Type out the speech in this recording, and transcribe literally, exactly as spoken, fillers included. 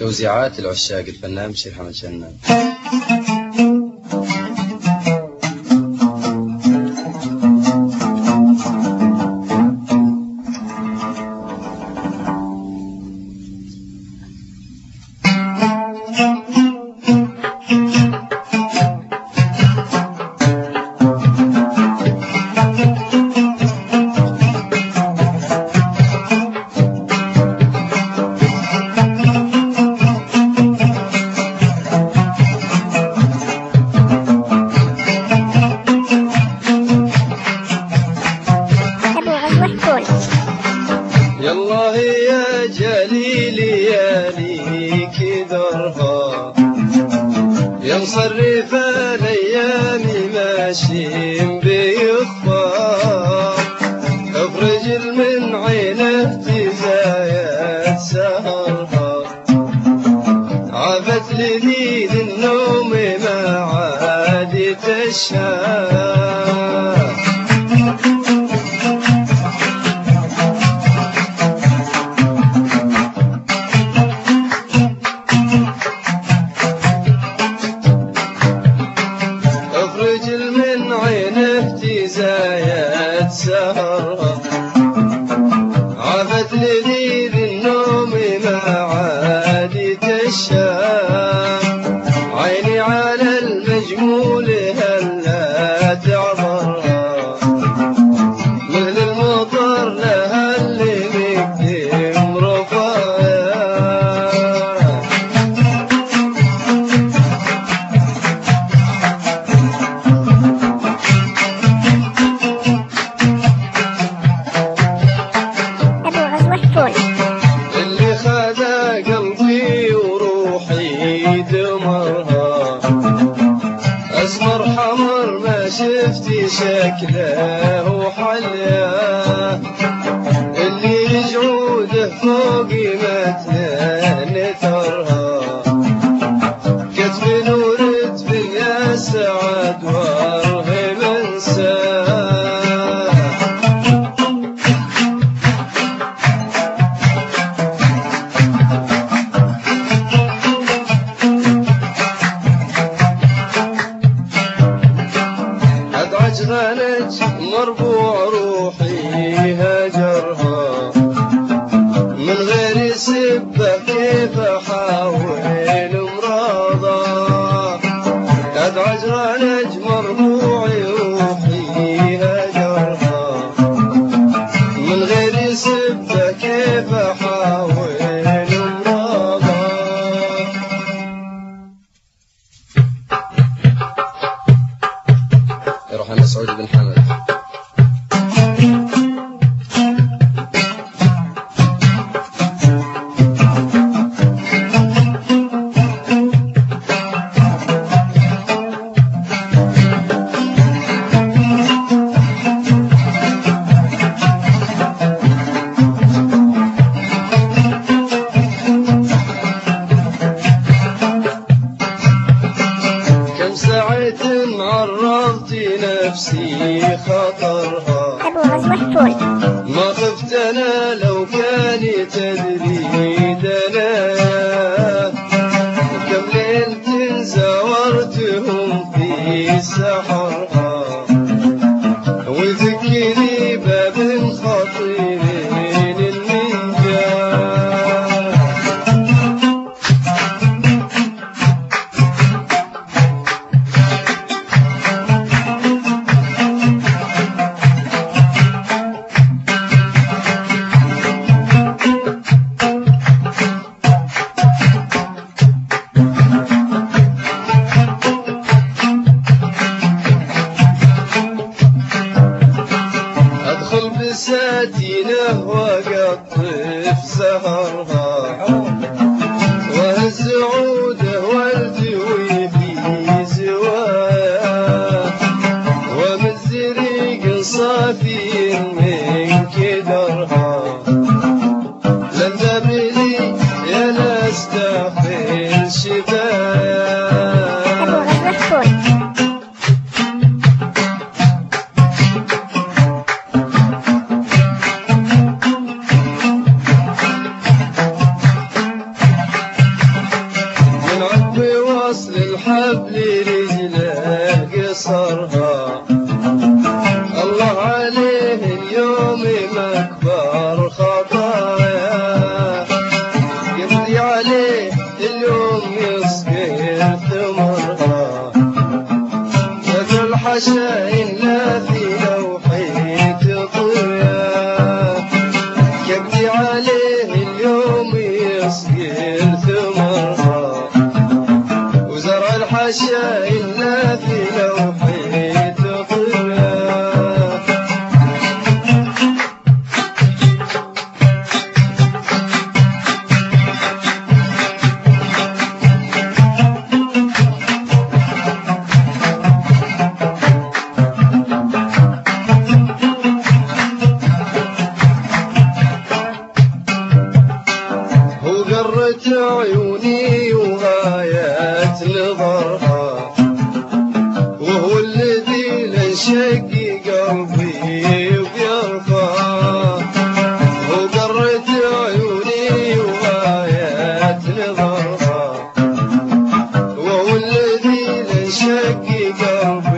توزيعات العشاق الفنان بشير حمد شنان. يالله يا جليل يا ليك درها يا مصرف الايام ماشي بيخفى افرج من عينه تزايد سهرها عافت لي النوم ما عاد تشهى من عينه تزايد سهرها عافت لذيذ النوم ما عاد تشهى عيني على المجمول هلا تعبرها مثل المطر لها اللي مقدم رفاها اللي خذا قلبي وروحي دمرها أسمر حمر ما شفتي شكله وحلاه اللي جعوده فوق متنا نثرها كتب نورد في سعد وارغب انساه عجغنج مربوع روحي هجرها من غير سبة كيف احاول مراضى قد عجغنج مربوع روحي هجرها من غير سبة كيف احاول مراضى يروح عند سعود بن حمد. كم ساعة عرضت نفسي خطرها ما خفت انا لو كان تدري دنا كم ليلة زورتهم في سحرها وذكري باب خطير المنجاه ادخل بساتينه وقطف سهرها وهز عوده والتوي في زواياه ومن زريق صافي من كدرها لن تبلي يا ناس داخل شباياه الحاشا إلا في لوحي تطويا كبدي عليه اليوم يسقي ثمرها وزرع الحاشا إلا في لوحي تطويا وقرت عيوني وغايات نظرها وهو الذي لنشقي قلبي وبيرفع وقرت عيوني وغايات نظرها وهو الذي لنشقي قلبي